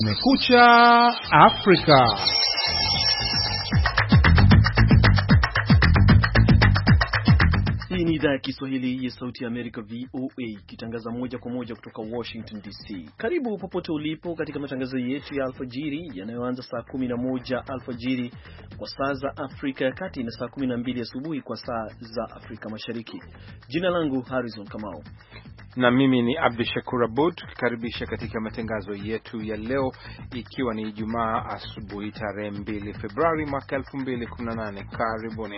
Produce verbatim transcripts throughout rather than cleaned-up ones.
Kumekucha Afrika. Hii ni idhaa ya Kiswahili ya Sauti ya Amerika V O A ikitangaza moja kwa moja kutoka Washington D C. Karibu popote ulipo katika matangazo yetu ya alfajiri yanayoanza saa kumi na moja alfajiri kwa saa za Afrika ya Kati na saa kumi na mbili asubuhi kwa saa za Afrika Mashariki. Jina langu Harrison Kamau. Na mimi ni Abdi Shakur Abud, tukikaribisha katika matangazo yetu ya leo ikiwa ni Ijumaa asubuhi tarehe mbili Februari mwaka elfu mbili kumi na nane. Karibuni.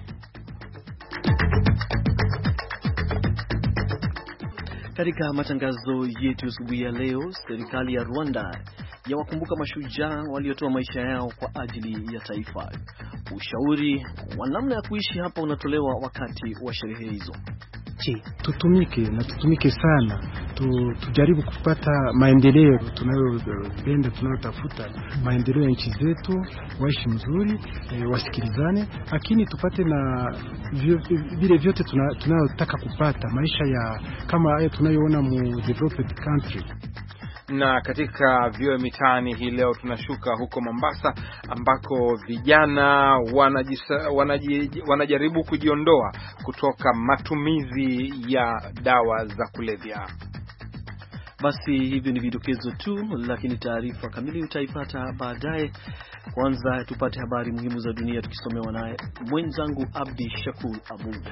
Katika matangazo yetu asubuhi ya leo, serikali ya Rwanda yawakumbuka mashujaa waliotoa maisha yao kwa ajili ya taifa. Ushauri wa namna ya kuishi hapa unatolewa wakati wa sherehe hizo. Je, tutumike na tutumike sana tu, tujaribu kupata maendeleo tunayopenda, tunayotafuta maendeleo ya nchi zetu, waishi mzuri, e, wasikilizane, lakini tupate na vile vyote tunayotaka kupata maisha ya kama hayo tunayoona mu developed country. Na katika vio mitaani hii leo tunashuka huko Mombasa ambako vijana wanajisa, wanaji, wanajaribu kujiondoa kutoka matumizi ya dawa za kulevya. Basi hivyo ni vidokezo tu, lakini taarifa kamili utaipata baadaye. Kwanza tupate habari muhimu za dunia tukisomewa naye mwenzangu Abdi Shakur Abud.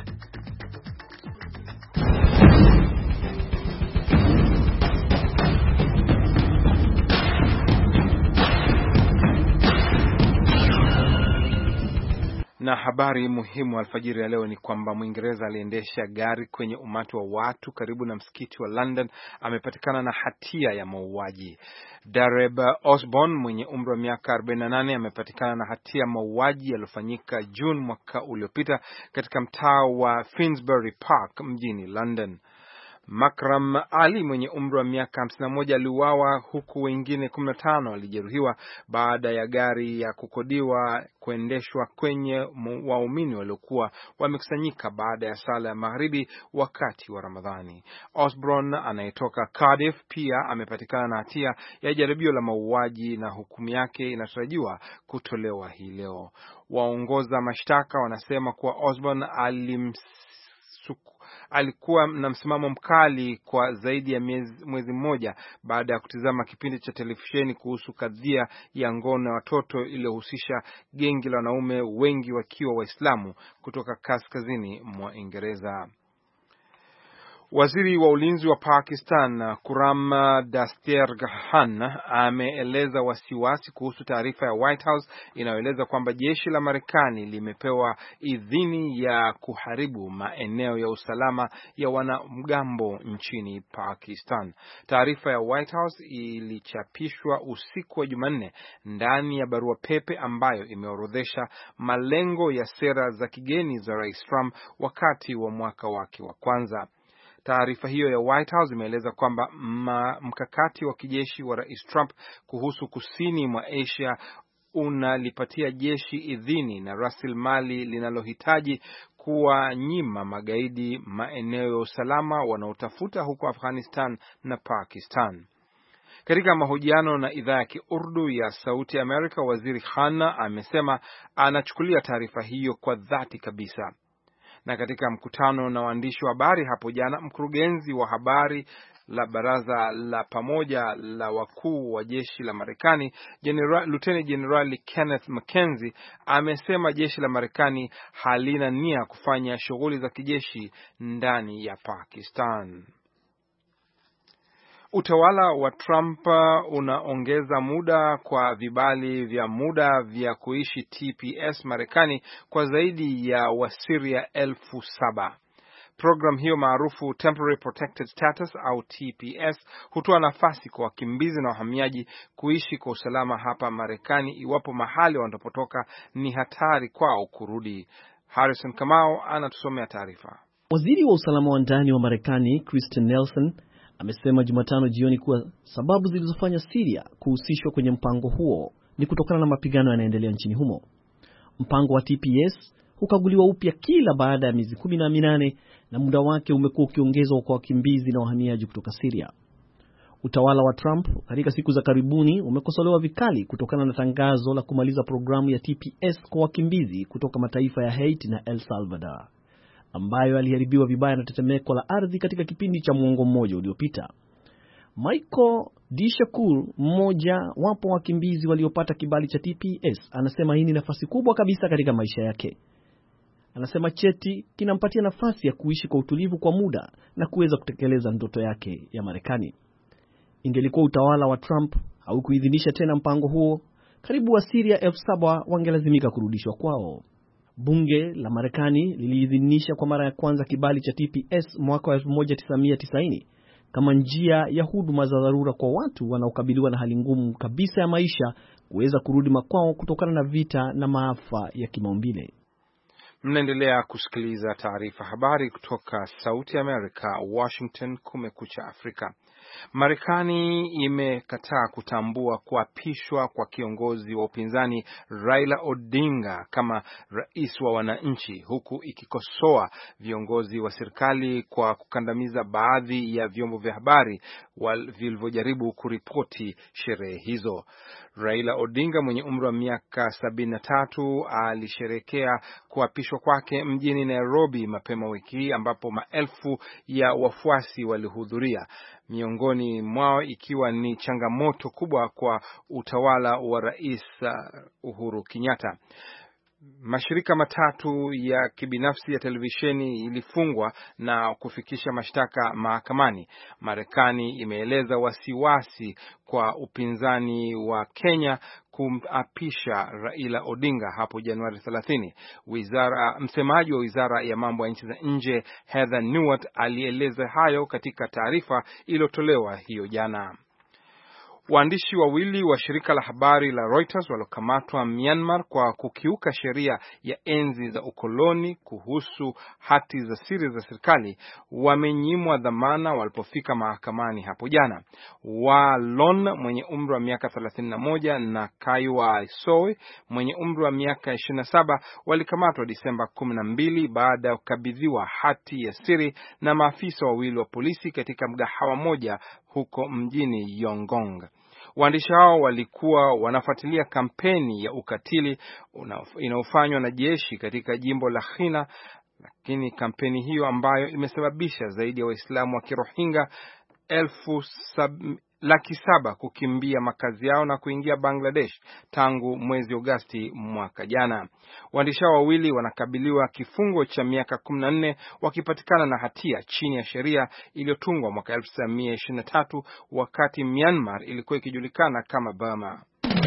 Na habari muhimu alfajiri ya leo ni kwamba Mwingereza aliendesha gari kwenye umati wa watu karibu na msikiti wa London amepatikana na hatia ya mauaji. Dareb Osborne mwenye umri wa miaka arobaini na nane amepatikana na hatia ya mauaji yaliyofanyika June mwaka uliopita katika mtaa wa Finsbury Park mjini London. Makram Ali mwenye umri wa miaka hamsini na moja aliuawa huku wengine kumi na tano walijeruhiwa baada ya gari ya kukodiwa kuendeshwa kwenye waumini waliokuwa wamekusanyika baada ya sala ya magharibi wakati wa Ramadhani. Osborne anayetoka Cardiff pia amepatikana na hatia ya jaribio la mauaji na hukumu yake inatarajiwa kutolewa hii leo. Waongoza mashtaka wanasema kuwa Osborne alimsuku alikuwa na msimamo mkali kwa zaidi ya mwezi mmoja baada ya kutizama kipindi cha televisheni kuhusu kadhia ya ngono ya watoto iliyohusisha gengi la wanaume wengi wakiwa Waislamu kutoka kaskazini mwa Uingereza. Waziri wa ulinzi wa Pakistan Kuram Daster Khan ameeleza wasiwasi kuhusu taarifa ya White House inayoeleza kwamba jeshi la Marekani limepewa idhini ya kuharibu maeneo ya usalama ya wanamgambo nchini Pakistan. Taarifa ya White House ilichapishwa usiku wa Jumanne ndani ya barua pepe ambayo imeorodhesha malengo ya sera za kigeni za Rais Trump wakati wa mwaka wake wa kwanza. Taarifa hiyo ya White House imeeleza kwamba mkakati wa kijeshi wa Rais Trump kuhusu kusini mwa Asia unalipatia jeshi idhini na rasilimali linalohitaji kuwanyima magaidi maeneo ya usalama wanaotafuta huko Afghanistan na Pakistan. Katika mahojiano na idhaa ya Kiurdu ya Sauti ya Amerika, Waziri Khan amesema anachukulia taarifa hiyo kwa dhati kabisa. Na katika mkutano na waandishi wa habari hapo jana, mkurugenzi wa habari la baraza la pamoja la wakuu wa jeshi la Marekani, General Lieutenant General Kenneth McKenzie amesema jeshi la Marekani halina nia kufanya shughuli za kijeshi ndani ya Pakistan. Utawala wa Trump unaongeza muda kwa vibali vya muda vya kuishi T P S Marekani kwa zaidi ya Wasiria elfu saba. Program hiyo maarufu Temporary Protected Status au T P S hutoa nafasi kwa wakimbizi na wahamiaji kuishi kwa usalama hapa Marekani iwapo mahali wanapotoka ni hatari kwao kurudi. Harrison Kamau anatusomea taarifa. Waziri wa usalama wa ndani wa Marekani Kristen Nelson amesema Jumatano jioni kuwa sababu zilizofanya Syria kuhusishwa kwenye mpango huo ni kutokana na mapigano yanayoendelea nchini humo. Mpango wa T P S hukaguliwa upya kila baada ya miezi kumi na minane na muda wake umekuwa ukiongezwa kwa wakimbizi na wahamiaji kutoka Syria. Utawala wa Trump katika siku za karibuni umekosolewa vikali kutokana na tangazo la kumaliza programu ya T P S kwa wakimbizi kutoka mataifa ya Haiti na El Salvador, ambayo yaliharibiwa vibaya na tetemeko la ardhi katika kipindi cha muongo mmoja uliopita. Michael Dishakur, mmoja wapo wakimbizi waliopata kibali cha T P S, anasema hii ni nafasi kubwa kabisa katika maisha yake. Anasema cheti kinampatia nafasi ya kuishi kwa utulivu kwa muda na kuweza kutekeleza ndoto yake ya Marekani. Ingelikuwa utawala wa Trump haukuidhinisha tena mpango huo, karibu wa Syria elfu saba wangelazimika kurudishwa kwao. Bunge la Marekani liliidhinisha kwa mara ya kwanza kibali cha T P S mwaka wa elfu moja tisa mia tisaini kama njia ya huduma za dharura kwa watu wanaokabiliwa na hali ngumu kabisa ya maisha kuweza kurudi makwao kutokana na vita na maafa ya kimaumbile. Mnaendelea kusikiliza taarifa habari kutoka Sauti ya Amerika, Washington. Kumekucha Afrika. Marekani imekataa kutambua kuapishwa kwa kiongozi wa upinzani Raila Odinga kama rais wa wananchi, huku ikikosoa viongozi wa serikali kwa kukandamiza baadhi ya vyombo vya habari vilivyojaribu kuripoti sherehe hizo. Raila Odinga mwenye umri wa miaka sabini na tatu alisherekea kuapishwa kwake mjini Nairobi mapema wiki hii, ambapo maelfu ya wafuasi walihudhuria, miongoni mwao ikiwa ni changamoto kubwa kwa utawala wa Rais Uhuru Kenyatta. Mashirika matatu ya kibinafsi ya televisheni ilifungwa na kufikisha mashtaka mahakamani. Marekani imeeleza wasiwasi kwa upinzani wa Kenya kumapisha Raila Odinga hapo Januari thelathini. Wizara, msemaji wa Wizara ya Mambo ya Nchi za Nje Heather Nauert alieleza hayo katika taarifa iliyotolewa hiyo jana. Waandishi wawili wa shirika la habari la Reuters waliokamatwa Myanmar kwa kukiuka sheria ya enzi za ukoloni kuhusu hati za siri za serikali wamenyimwa dhamana walipofika mahakamani hapo jana. Wa Lon mwenye umri wa miaka thelathini na moja na Kaiwa Soe mwenye umri wa miaka ishirini na saba walikamatwa Disemba kumi na mbili baada ya kukabidhiwa hati ya siri na maafisa wawili wa polisi katika mgahawa moja huko mjini Yongong. Waandishi hao walikuwa wanafuatilia kampeni ya ukatili inayofanywa na jeshi katika jimbo la Rakhine, lakini kampeni hiyo ambayo imesababisha zaidi ya Waislamu wa Kirohingya elfu sab... laki saba kukimbia makazi yao na kuingia Bangladesh tangu mwezi Agosti mwaka jana. Waandishi hao wawili wanakabiliwa kifungo cha miaka kumi na nne wakipatikana na hatia chini ya sheria iliyotungwa mwaka elfu tisa mia ishirini na tatu wakati Myanmar ilikuwa ikijulikana kama Burma.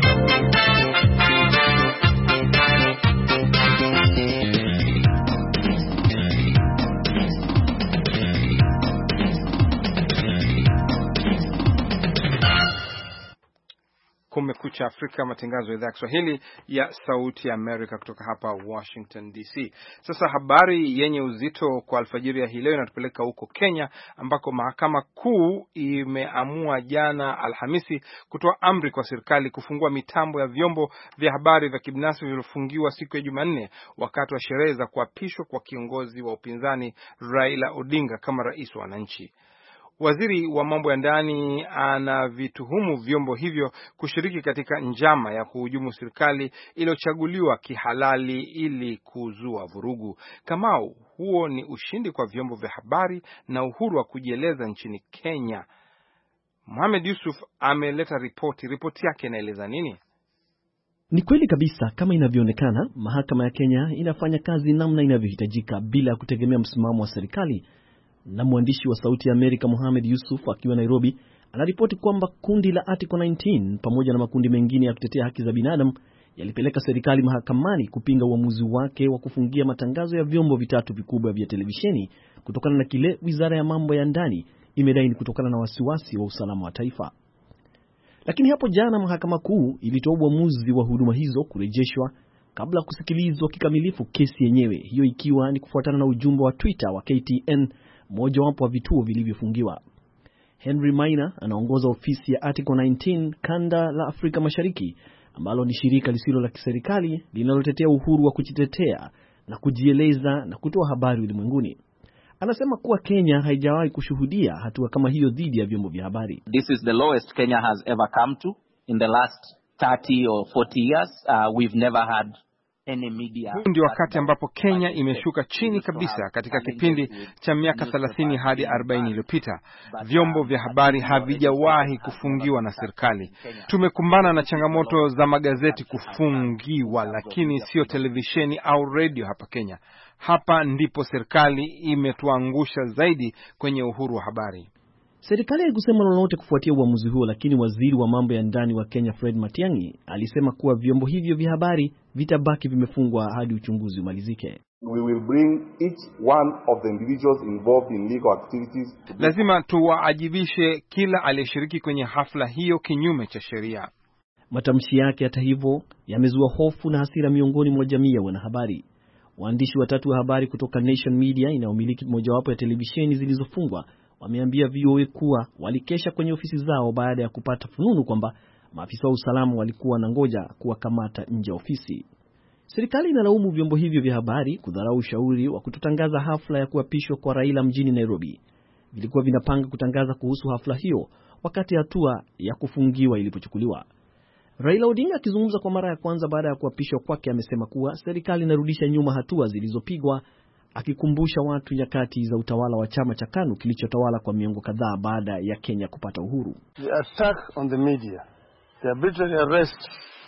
Kumekucha Afrika, matangazo ya idhaa ya Kiswahili ya Sauti ya Amerika kutoka hapa Washington D C. Sasa habari yenye uzito kwa alfajiri ya hii leo inatupeleka huko Kenya, ambako mahakama kuu imeamua jana Alhamisi kutoa amri kwa serikali kufungua mitambo ya vyombo vya habari vya kibinafsi vilivyofungiwa siku ya Jumanne wakati wa sherehe za kuapishwa kwa kiongozi wa upinzani Raila Odinga kama rais wa wananchi. Waziri wa mambo ya ndani anavituhumu vyombo hivyo kushiriki katika njama ya kuhujumu serikali iliyochaguliwa kihalali ili kuzua vurugu. Kamau, huo ni ushindi kwa vyombo vya habari na uhuru wa kujieleza nchini Kenya. Mohamed Yusuf ameleta ripoti. Ripoti yake inaeleza nini? Ni kweli kabisa, kama inavyoonekana, mahakama ya Kenya inafanya kazi namna inavyohitajika bila kutegemea msimamo wa serikali. Na mwandishi wa Sauti ya Amerika Mohamed Yusuf akiwa Nairobi anaripoti kwamba kundi la Article kumi na tisa pamoja na makundi mengine ya kutetea haki za binadamu yalipeleka serikali mahakamani kupinga uamuzi wake wa kufungia matangazo ya vyombo vitatu vikubwa vya televisheni kutokana na kile Wizara ya Mambo ya Ndani imedai kutokana na wasiwasi wa usalama wa taifa. Lakini hapo jana mahakama kuu ilitoa uamuzi wa huduma hizo kurejeshwa kabla kusikilizwa kikamilifu kesi yenyewe, hiyo ikiwa ni kufuatana na ujumbe wa Twitter wa K T N, moja wapo wa vituo vilivyofungiwa. Henry Maina anaongoza ofisi ya Article kumi na tisa kanda la Afrika Mashariki, ambalo ni shirika lisilo la kiserikali linalotetea uhuru wa kujitetea na kujieleza na kutoa habari ulimwenguni. Anasema kuwa Kenya haijawahi kushuhudia hatua kama hiyo dhidi ya vyombo vya habari. This is the lowest Kenya has ever come to in the last thirty or forty years. Uh, we've never had any media. Huu ndio wakati ambapo Kenya imeshuka chini kabisa katika kipindi cha miaka thelathini hadi arobaini iliyopita. Vyombo vya habari havijawahi kufungiwa na serikali. Tumekumbana na changamoto za magazeti kufungiwa, lakini sio televisheni au radio hapa Kenya. Hapa ndipo serikali imetuangusha zaidi kwenye uhuru wa habari. Serikali haikusema lolote kufuatia uamuzi huo, lakini waziri wa mambo ya ndani wa Kenya Fred Matiang'i alisema kuwa vyombo hivyo vya habari vitabaki vimefungwa hadi uchunguzi umalizike. We will bring each one of the individuals involved in legal activities. Lazima tuwaajibishe kila aliyeshiriki kwenye hafla hiyo kinyume cha sheria. Matamshi yake hata hivyo yamezua hofu na hasira miongoni mwa jamii ya wanahabari. Waandishi watatu wa habari kutoka Nation Media inayomiliki mojawapo ya televisheni zilizofungwa wameambia V O A kuwa walikesha kwenye ofisi zao baada ya kupata fununu kwamba maafisa wa usalama walikuwa na ngoja kuwakamata nje ya ofisi. Serikali inalaumu vyombo hivyo vya habari kudharau ushauri wa kutotangaza hafla ya kuapishwa kwa Raila mjini Nairobi. Vilikuwa vinapanga kutangaza kuhusu hafla hiyo wakati hatua ya kufungiwa ilipochukuliwa. Raila Odinga akizungumza kwa mara ya kwanza baada ya kuapishwa kwake amesema kuwa serikali inarudisha nyuma hatua zilizopigwa, akikumbusha watu nyakati za utawala wa chama cha KANU kilichotawala kwa miongo kadhaa baada ya Kenya kupata uhuru. The attack on the media, the arbitrary arrest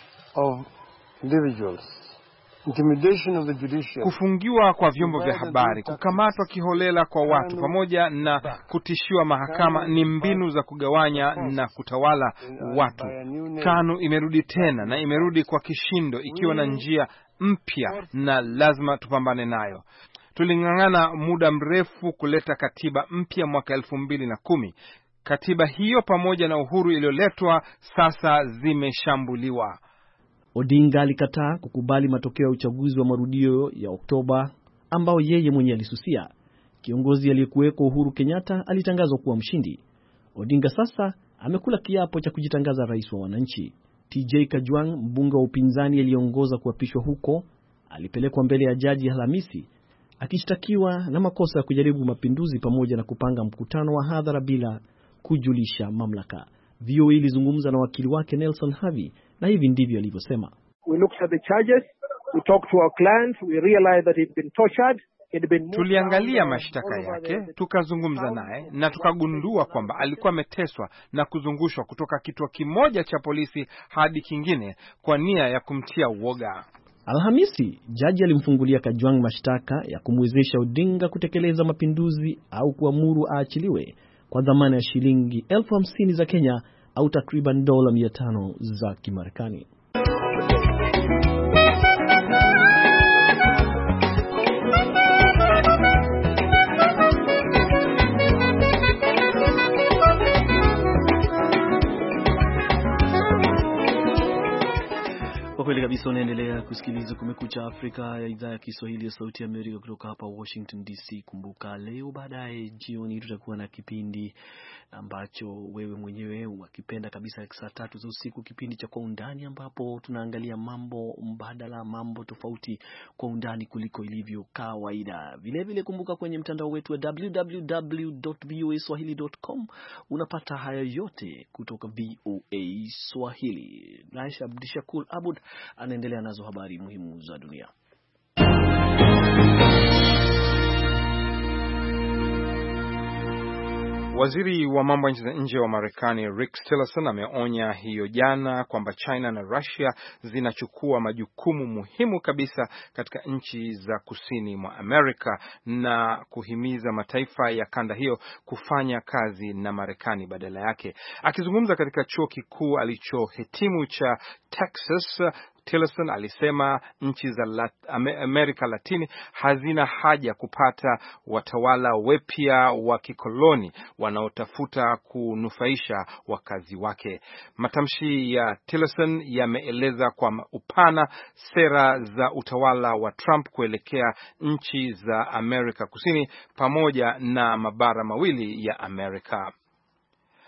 of individuals, intimidation of the judiciary, kufungiwa kwa vyombo vya habari, kukamatwa kiholela kwa watu pamoja na kutishiwa mahakama ni mbinu za kugawanya na kutawala watu. KANU imerudi tena na imerudi kwa kishindo ikiwa na njia mpya na lazima tupambane nayo. Tulingangana muda mrefu kuleta katiba mpya mwaka elfu mbili na kumi. Katiba hiyo pamoja na uhuru iliyoletwa sasa zimeshambuliwa. Odinga alikataa kukubali matokeo ya uchaguzi wa marudio ya Oktoba ambao yeye mwenyewe alisusia. Kiongozi aliyekuweko Uhuru Kenyatta alitangazwa kuwa mshindi. Odinga sasa amekula kiapo cha kujitangaza rais wa wananchi. T J Kajwang, mbunge wa upinzani aliongoza kuapishwa huko, alipelekwa mbele ya jaji Alhamisi akishtakiwa na makosa ya kujaribu mapinduzi pamoja na kupanga mkutano wa hadhara bila kujulisha mamlaka. V O A ilizungumza na wakili wake Nelson Havi na hivi ndivyo alivyosema. We looked at the charges, we talked to our client, we realized that he'd been tortured. Tuliangalia mashtaka yake, tukazungumza naye na tukagundua kwamba alikuwa ameteswa na kuzungushwa kutoka kituo kimoja cha polisi hadi kingine kwa nia ya kumtia uoga. Alhamisi, jaji alimfungulia Kajwang mashtaka ya kumwezesha Odinga kutekeleza mapinduzi au kuamuru aachiliwe kwa dhamana ya shilingi elfu hamsini za Kenya au takriban dola mia tano za Kimarekani. Kwa kweli kabisa unaendelea kusikiliza Kumekucha Afrika ya idhaa ya Kiswahili ya Sauti ya Amerika kutoka hapa Washington D C. Kumbuka leo baadaye jioni tutakuwa na kipindi ambacho wewe mwenyewe unakipenda kabisa, saa tatu za usiku, kipindi cha Kwa Undani ambapo tunaangalia mambo mbadala, mambo tofauti kwa undani kuliko ilivyo kawaida. Vile vile kumbuka kwenye mtandao wetu wa w w w dot v o a swahili dot com unapata haya yote kutoka V O A Swahili. Naisha Abdishakur Abud anaendelea nazo habari muhimu za dunia. Waziri wa mambo ya nje wa Marekani Rex Tillerson ameonya hiyo jana kwamba China na Russia zinachukua majukumu muhimu kabisa katika nchi za kusini mwa Amerika na kuhimiza mataifa ya kanda hiyo kufanya kazi na Marekani badala yake. Akizungumza katika chuo kikuu alichohitimu cha Texas, Tillerson alisema nchi za Lat Amerika Latini hazina haja kupata watawala wapya wa kikoloni wanaotafuta kunufaisha wakazi wake. Matamshi ya Tillerson yameeleza kwa upana sera za utawala wa Trump kuelekea nchi za Amerika Kusini pamoja na mabara mawili ya Amerika.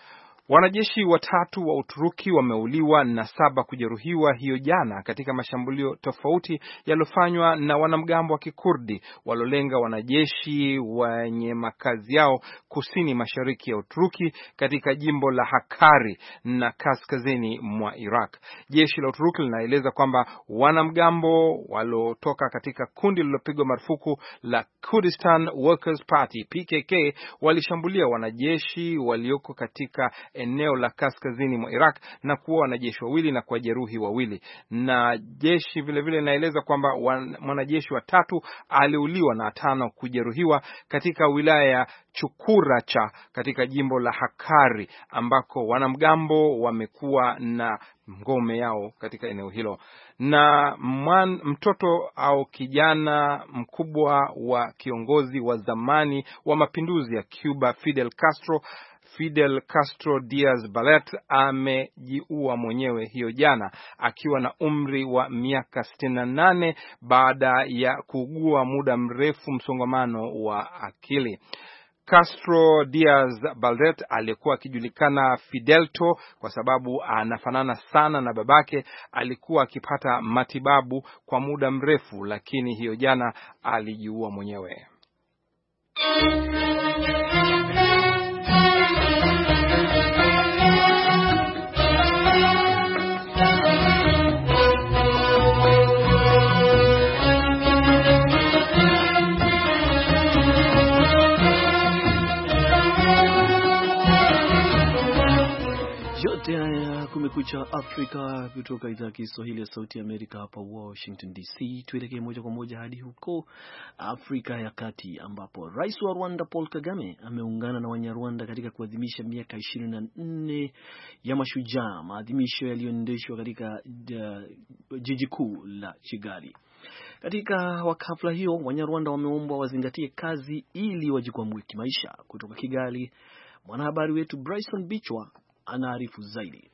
Wanajeshi watatu wa Uturuki wameuliwa na saba kujeruhiwa hiyo jana katika mashambulio tofauti yaliyofanywa na wanamgambo wa Kikurdi walolenga wanajeshi wenye makazi yao kusini mashariki ya Uturuki katika jimbo la Hakkari na kaskazini mwa Iraq. Jeshi la Uturuki linaeleza kwamba wanamgambo waliotoka katika kundi lililopigwa marufuku la Kurdistan Workers Party P K K walishambulia wanajeshi walioko katika eneo la kaskazini mwa Iraq na kuua wanajeshi wawili na kujeruhi wawili. Na jeshi vile vile linaeleza kwamba mwanajeshi wa tatu aliuliwa na tano kujeruhiwa katika wilaya ya Chukuracha katika jimbo la Hakkari ambako wanamgambo wamekuwa na ngome yao katika eneo hilo. Na man, mtoto au kijana mkubwa wa kiongozi wa zamani wa mapinduzi ya Cuba Fidel Castro Fidel Castro Diaz-Balart amejiua mwenyewe hiyo jana akiwa na umri wa miaka sitini na nane baada ya kuugua muda mrefu msongamano wa akili. Castro Diaz-Balart alikuwa akijulikana Fidelto kwa sababu anafanana sana na babake. Alikuwa akipata matibabu kwa muda mrefu, lakini hiyo jana alijiua mwenyewe. Yote haya Kumekucha Afrika kutoka idhaa ya Kiswahili ya Sauti ya Amerika hapa Washington D C. Tuelekee moja kwa moja hadi huko Afrika ya Kati ambapo Rais wa Rwanda Paul Kagame ameungana na Wanyarwanda katika kuadhimisha miaka ishirini na nne ya mashujaa, maadhimisho yaliyoendeshwa katika uh, jiji kuu la Kigali. Katika hafla hiyo Wanyarwanda wameombwa wazingatie kazi ili wajikwamue kimaisha. Kutoka Kigali, mwanahabari wetu Bryson Bichwa anaarifu zaidi.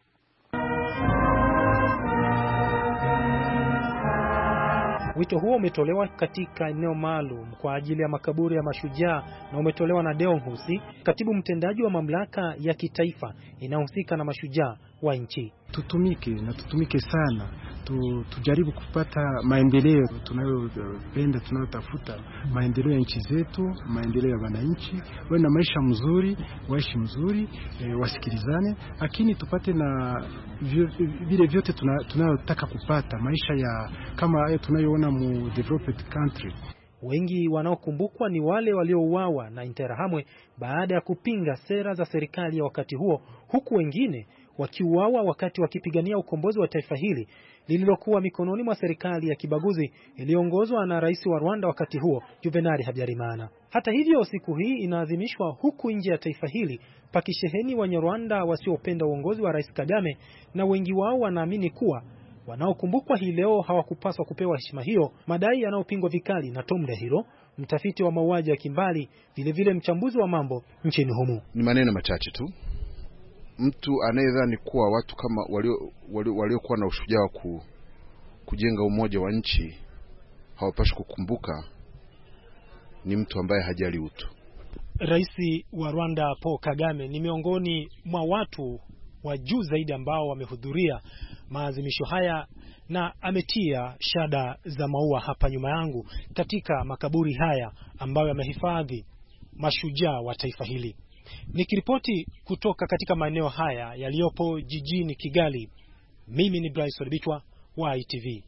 Wito huo umetolewa katika eneo maalum kwa ajili ya makaburi ya mashujaa na umetolewa na Deo Nkusi, katibu mtendaji wa mamlaka ya kitaifa inayohusika na mashujaa wa nchi. Tutumike na tutumike sana, tu, tujaribu kupata maendeleo tunayopenda, tunayotafuta maendeleo ya nchi zetu, maendeleo ya wananchi, wawe na maisha mzuri, waishi mzuri, e, wasikilizane, lakini tupate na vile vyote tunayotaka kupata, maisha ya kama hayo tunayoona mu developed country. Wengi wanaokumbukwa ni wale waliouawa na Interahamwe baada ya kupinga sera za serikali ya wakati huo, huku wengine wakiuawa wakati wakipigania ukombozi wa taifa hili lililokuwa mikononi mwa serikali ya kibaguzi iliyoongozwa na rais wa Rwanda wakati huo Juvenal Habyarimana. Hata hivyo, siku hii inaadhimishwa huku nje ya taifa hili pakisheheni Wanyarwanda wasiopenda uongozi wa Rais Kagame, na wengi wao wanaamini kuwa wanaokumbukwa hii leo hawakupaswa kupewa heshima hiyo, madai yanayopingwa vikali na Tom Ndahiro, mtafiti wa mauaji ya kimbali, vile vile mchambuzi wa mambo nchini humu. Ni maneno machache tu. Mtu anayedhani kuwa watu kama walio waliokuwa na ushujaa ku, kujenga umoja wa nchi hawapashi kukumbuka ni mtu ambaye hajali utu. Rais wa Rwanda Paul Kagame ni miongoni mwa watu wa juu zaidi ambao wamehudhuria maadhimisho haya na ametia shada za maua hapa nyuma yangu katika makaburi haya ambayo yamehifadhi mashujaa wa taifa hili. Nikiripoti kutoka katika maeneo haya yaliyopo jijini Kigali, mimi ni Bryson Bitwa wa I T V.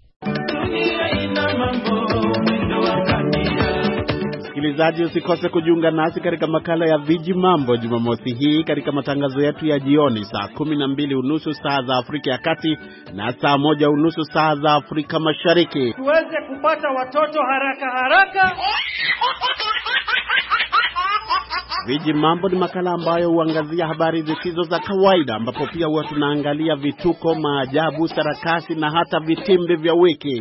Msikilizaji, usikose kujiunga nasi katika makala ya Viji Mambo Jumamosi hii katika matangazo yetu ya jioni saa kumi na mbili unusu saa za Afrika ya Kati na saa moja unusu saa za Afrika Mashariki. Tuweze kupata watoto haraka haraka. Viji Mambo ni makala ambayo huangazia habari zisizo za kawaida, ambapo pia huwa tunaangalia vituko, maajabu, sarakasi na hata vitimbi vya wiki.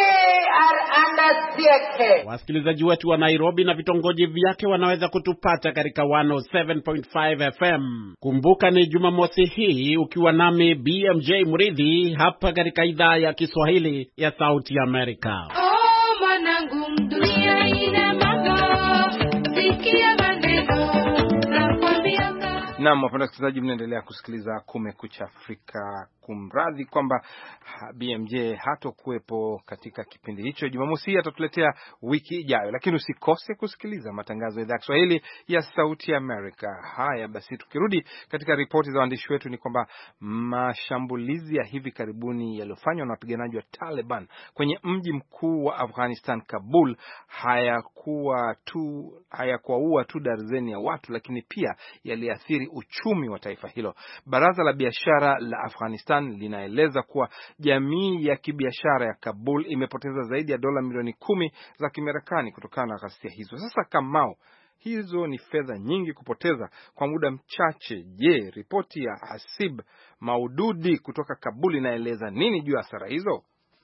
Wasikilizaji wetu wa Nairobi na vitongoji vyake wanaweza kutupata katika one oh seven point five F M. Kumbuka ni Jumamosi hii ukiwa nami B M J Muridhi hapa katika idhaa ya Kiswahili ya Sauti ya Amerika. Oh, mwanangu, dunia ina mambo, sikia maneno. Naam, wapenda wasikilizaji, mnaendelea kusikiliza Kumekucha Afrika. Kumradhi kwamba B M J hatokuwepo katika kipindi hicho. Jumamosi hii atatuletea wiki ijayo, lakini usikose kusikiliza matangazo ya idhaa ya Kiswahili ya Sauti ya Amerika. Haya basi, tukirudi katika ripoti za waandishi wetu ni kwamba mashambulizi ya hivi karibuni yaliyofanywa na wapiganaji wa Taliban kwenye mji mkuu wa Afghanistan, Kabul, hayakuwa tu hayakuua tu darzeni ya watu, lakini pia yaliathiri uchumi wa taifa hilo. Baraza la biashara la Afghanistan linaeleza kuwa jamii ya kibiashara ya Kabul imepoteza zaidi ya dola milioni kumi za Kimarekani kutokana na ghasia hizo. Sasa Kamau, hizo ni fedha nyingi kupoteza kwa muda mchache. Je, ripoti ya Hasib Maududi kutoka Kabul inaeleza nini juu ya hasara hizo?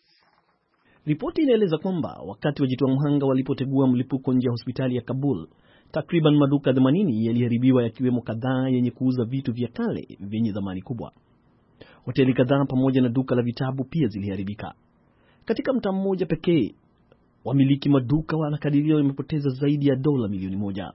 Ripoti inaeleza kwamba wakati wajitoa mhanga walipotegua mlipuko nje ya hospitali ya Kabul, takriban maduka themanini yaliharibiwa, yakiwemo kadhaa yenye kuuza vitu vya kale vyenye thamani kubwa. Hoteli kadhaa pamoja na duka la vitabu pia ziliharibika. Katika mtaa mmoja pekee, wamiliki maduka wanakadiria wamepoteza zaidi ya dola milioni moja.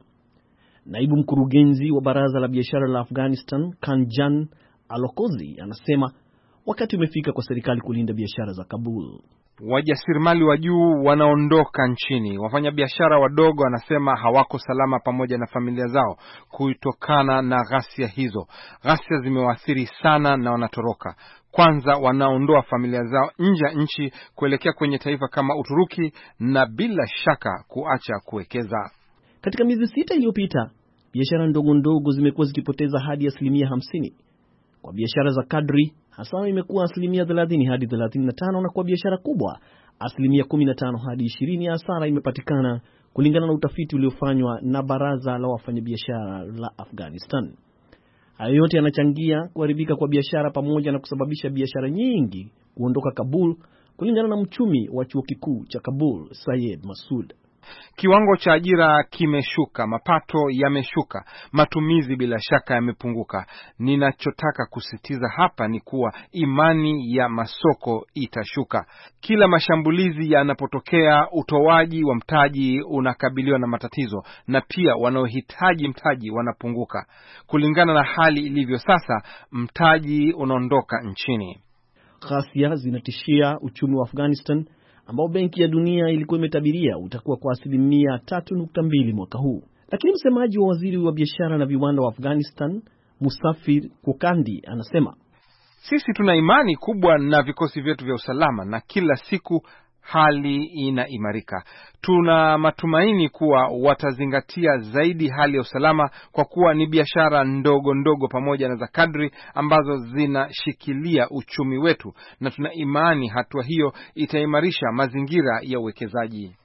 Naibu mkurugenzi wa baraza la biashara la Afghanistan, Kanjan Alokozi, anasema wakati umefika kwa serikali kulinda biashara za Kabul. Wajasiriamali wa juu wanaondoka nchini. Wafanyabiashara wadogo wanasema hawako salama pamoja na familia zao kutokana na ghasia hizo. Ghasia zimewaathiri sana na wanatoroka. Kwanza wanaondoa familia zao nje ya nchi kuelekea kwenye taifa kama Uturuki na bila shaka kuacha kuwekeza. Katika miezi sita iliyopita, biashara ndogo ndogo zimekuwa zikipoteza hadi asilimia hamsini. Kwa biashara za kadri, hasara imekuwa asilimia thelathini hadi thelathini na tano, na kwa biashara kubwa asilimia kumi na tano hadi ishirini ya hasara imepatikana, kulingana na utafiti uliofanywa na baraza la wafanyabiashara la Afghanistan. Hayo yote yanachangia kuharibika kwa biashara pamoja na kusababisha biashara nyingi kuondoka Kabul, kulingana na mchumi wa chuo kikuu cha Kabul, Syed Masood. Kiwango cha ajira kimeshuka, mapato yameshuka, matumizi bila shaka yamepunguka. Ninachotaka kusitiza hapa ni kuwa imani ya masoko itashuka. Kila mashambulizi yanapotokea, utoaji wa mtaji unakabiliwa na matatizo, na pia wanaohitaji mtaji wanapunguka. Kulingana na hali ilivyo sasa, mtaji unaondoka nchini. Ghasia zinatishia uchumi wa Afghanistan, ambao Benki ya Dunia ilikuwa imetabiria utakuwa kwa asilimia tatu nukta mbili mwaka huu. Lakini msemaji wa waziri wa biashara na viwanda wa Afghanistan, Musafir Kokandi, anasema sisi tuna imani kubwa na vikosi vyetu vya usalama na kila siku hali inaimarika. Tuna matumaini kuwa watazingatia zaidi hali ya usalama, kwa kuwa ni biashara ndogo ndogo pamoja na za kadri ambazo zinashikilia uchumi wetu, na tuna imani hatua hiyo itaimarisha mazingira ya uwekezaji.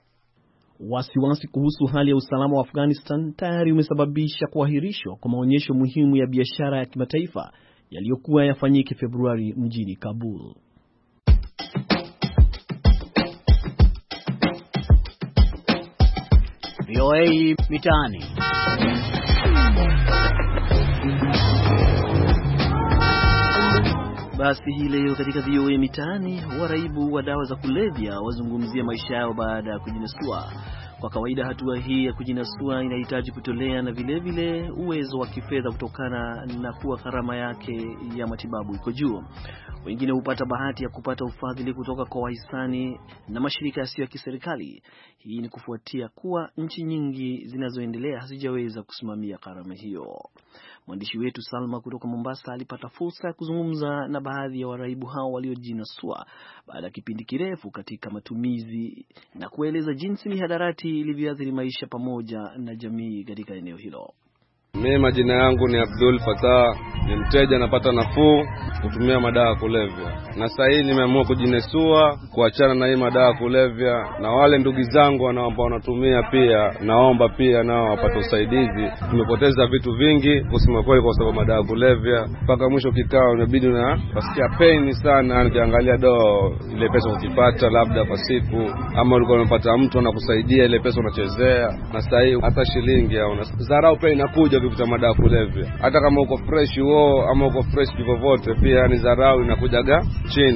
Wasiwasi kuhusu hali ya usalama wa Afghanistan tayari umesababisha kuahirishwa kwa maonyesho muhimu ya biashara ya kimataifa yaliyokuwa yafanyike Februari mjini Kabul. V O A Mitaani. Basi hii leo katika V O A Mitaani, waraibu wa dawa za kulevya wazungumzia maisha yao baada ya kujinasua. Kwa kawaida hatua hii ya kujinasua inahitaji kutolea na vile vile uwezo wa kifedha kutokana na kuwa gharama yake ya matibabu iko juu. Wengine hupata bahati ya kupata ufadhili kutoka kwa wahisani na mashirika yasiyo ya kiserikali. Hii ni kufuatia kuwa nchi nyingi zinazoendelea hazijaweza kusimamia gharama hiyo. Mwandishi wetu Salma kutoka Mombasa alipata fursa ya kuzungumza na baadhi ya waraibu hao waliojinasua baada ya kipindi kirefu katika matumizi, na kueleza jinsi mihadarati ilivyoathiri maisha pamoja na jamii katika eneo hilo. Mimi majina yangu ni Abdul Fatah, ni mteja napata nafuu kutumia madawa kulevya. Na sasa hivi nimeamua kujinesua, kuachana na hii madawa kulevya, na wale ndugu zangu wanaomba wanatumia pia, naomba pia nao wapate usaidizi. Tumepoteza vitu vingi kusema kweli kwa sababu madawa kulevya. Mpaka mwisho kikao inabidi na basikia pain sana, nikiangalia do ile pesa ukipata labda kwa siku, ama ulikuwa unapata mtu anakusaidia ile pesa unachezea, na sasa hivi hata shilingi au zarau pia inakuja vitu madawa kulevya. Hata kama uko fresh wao ama uko fresh kivovote pia ni zarau inakujaga chini.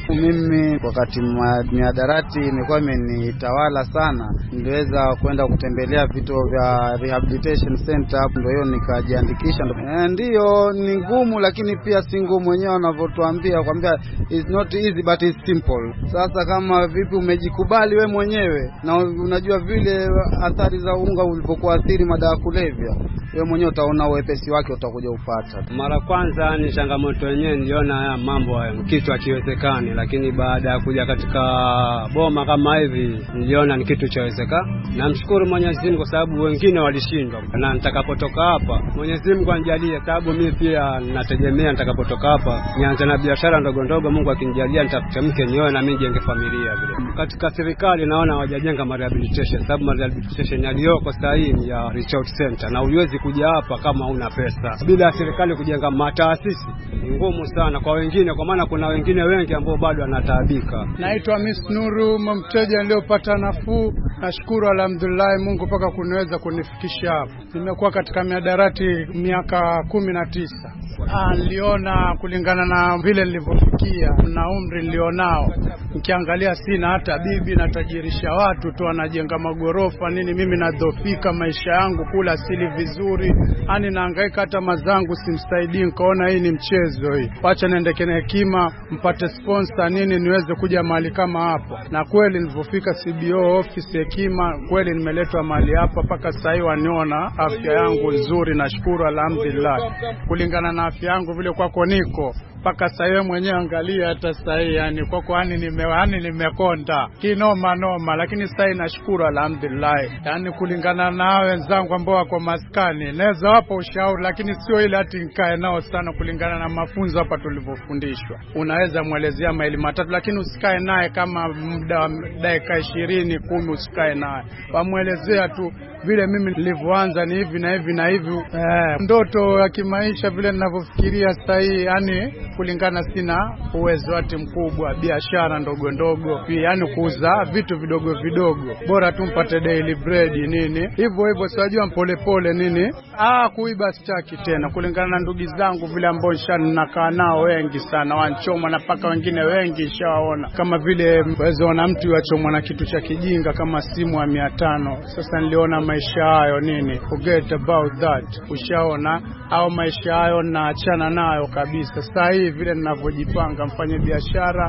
Mimi wakati miadarati imekuwa imenitawala sana, niliweza kwenda kutembelea vituo vya rehabilitation center, ndio hiyo nikajiandikisha. Ndio ni ngumu, lakini pia si ngumu, wenyewe wanavyotuambia kwamba it's not easy but it's simple. Sasa kama vipi umejikubali we mwenyewe na unajua vile athari za unga ulipokuwa athiri madawa kulevya, wewe mwenyewe utaona uwepesi wake utakuja upata. Mara kwanza ni changamoto yenyewe, niliona haya mambo haya kitu hakiwezekani, lakini baada ya kuja katika boma kama hivi niliona ni kitu chawezekana. Namshukuru Mwenyezi Mungu kwa sababu wengine walishindwa, na nitakapotoka hapa Mwenyezi Mungu anijalie, sababu mimi pia ninategemea nitakapotoka hapa nianze na biashara ndogo ndogo. Mungu akinijalia nitafutamke nioe na mimi jenge familia vile. Katika serikali naona hawajajenga rehabilitation, sababu rehabilitation yaliyoko sasa hivi ya Richard Center, na uliwezi kuja hapa kama una pesa. Bila serikali kujenga mataasisi ni ngumu sana kwa wengine, kwa maana kuna wengine wengi ambao bado wanataabika. Naitwa Miss Nuru, mteja niliyopata nafuu. Nashukuru alhamdulillah Mungu paka kuniweza kunifikisha hapa. Nimekuwa katika miadarati miaka kumi na tisa. Ah, niliona kulingana na vile nilivyofikia na umri nilionao, nikiangalia sina hata bibi, natajirisha watu tu wanajenga magorofa nini, mimi nadhofika maisha yangu, kula sili vizuri, ani nahangaika hata mazangu simsaidii. Nikaona hii ni mchezo hii, acha niendeke na hekima mpate sponsor nini niweze kuja mahali kama hapa. Na kweli nilipofika C B O office hekima, kweli nimeletwa mahali hapa, paka sasa hivi waniona afya yangu nzuri, nashukuru alhamdulillah. Kulingana na afya yangu vile kwako niko paka sasa hivi mwenyewe angalia hata sasa hivi yani kwako yani nimeani nimekonda kinoma noma, lakini sasa hivi nashukuru alhamdulillah. Yani kulingana na wenzangu ambao wako maskani naweza wapa ushauri, lakini sio ile ati nikae nao sana. Kulingana na mafunzo hapa tulivyofundishwa, unaweza muelezea maili matatu, lakini usikae naye kama muda wa dakika ishirini kumi, usikae naye, wamuelezea tu vile mimi nilivyoanza ni hivi na hivi na hivi. Eh, ndoto ya kimaisha vile ninavyofikiria sasa hivi, yani kulingana sina uwezo ati mkubwa, biashara ndogo ndogo pia, yani kuuza vitu vidogo vidogo, bora tu mpate daily bread nini hivyo hivyo, sijajua mpole pole nini. Ah, kuiba sitaki tena, kulingana na ndugu zangu vile ambao ninakaa nao wengi sana wanchoma, na paka wengine wengi shawaona kama vile wezo na mtu yachomwa na kitu cha kijinga kama simu ya mia tano. Sasa niliona maisha hayo nini, forget about that, ushaona au maisha hayo naachana nayo kabisa. Sasa hivi vile ninavyojipanga mfanye biashara,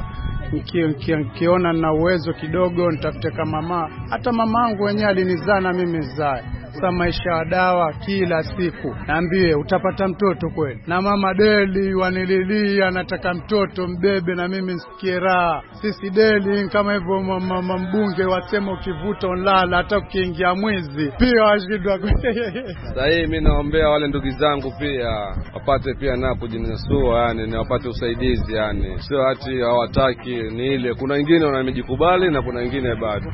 nikiona na uwezo kidogo nitafute kama mama, hata mamangu wenyewe alinizana mimi zae. Sasa maisha ya dawa kila siku, naambie utapata mtoto kweli, na mama deli wanililia nataka mtoto mbebe na mimi nisikie raha. Sisi deli kama hivyo mama mbunge wasema ukivuta unlala, hata ukiingia mwezi pia washindwa. Sasa hii mimi naombea wale ndugu zangu pia wapate pia napo jinasua, yani na wapate usaidizi, yani sio ati hawataki, ni ile kuna wengine wanamejikubali na kuna wengine bado.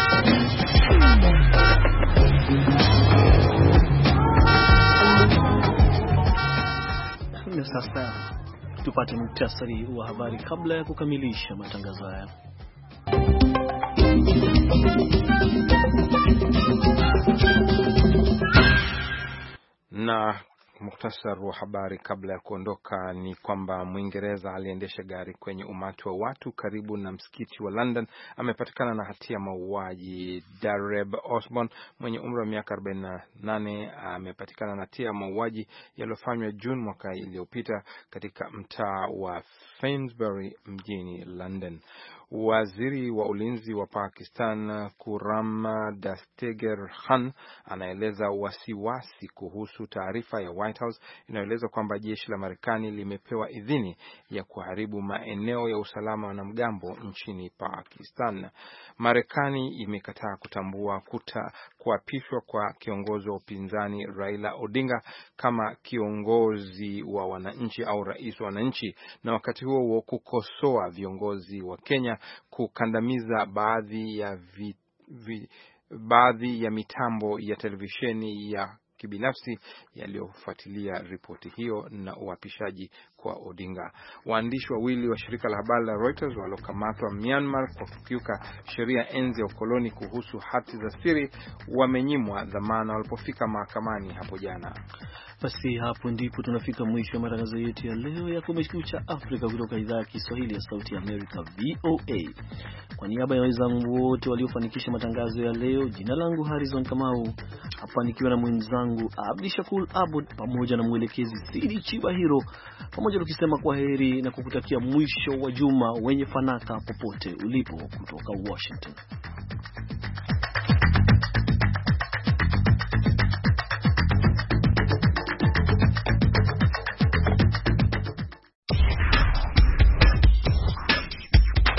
Sasa tupate muhtasari wa habari kabla ya kukamilisha matangazo haya. Na muhtasari wa habari kabla ya kuondoka ni kwamba Mwingereza aliendesha gari kwenye umati wa watu karibu na msikiti wa London amepatikana na hatia ya mauaji. Dareb Osborne mwenye umri wa miaka arobaini na nane amepatikana na hatia ya mauaji yaliyofanywa June mwaka iliyopita katika mtaa wa Finsbury mjini London. Waziri wa ulinzi wa Pakistan Khurram Dasteger Khan anaeleza wasiwasi kuhusu taarifa ya White House inayoeleza kwamba jeshi la Marekani limepewa idhini ya kuharibu maeneo ya usalama wa wanamgambo nchini Pakistan. Marekani imekataa kutambua kuta kuapishwa kwa kiongozi wa upinzani Raila Odinga kama kiongozi wa wananchi au rais wa wananchi, na wakati huo huo kukosoa viongozi wa Kenya kukandamiza baadhi ya vi, vi, baadhi ya mitambo ya televisheni ya kibinafsi yaliyofuatilia ripoti hiyo na uapishaji kwa Odinga. Waandishi wawili wa shirika la habari la Reuters waliokamatwa Myanmar kwa kukiuka sheria enzi ya ukoloni kuhusu hati za siri wamenyimwa dhamana walipofika mahakamani hapo jana. Basi hapo ndipo tunafika mwisho wa matangazo yetu ya leo ya Kumekucha Afrika kutoka idhaa ya Kiswahili ya Sauti ya Amerika V O A. Kwa niaba ya wenzangu wote waliofanikisha matangazo ya leo, jina langu Harrison Kamau, hapa nikiwa na mwenzangu Abdi Shakur Abud pamoja na mwelekezi Sidi Chibahiro, pamoja tukisema kwa heri na kukutakia mwisho wa juma wenye fanaka popote ulipo kutoka Washington.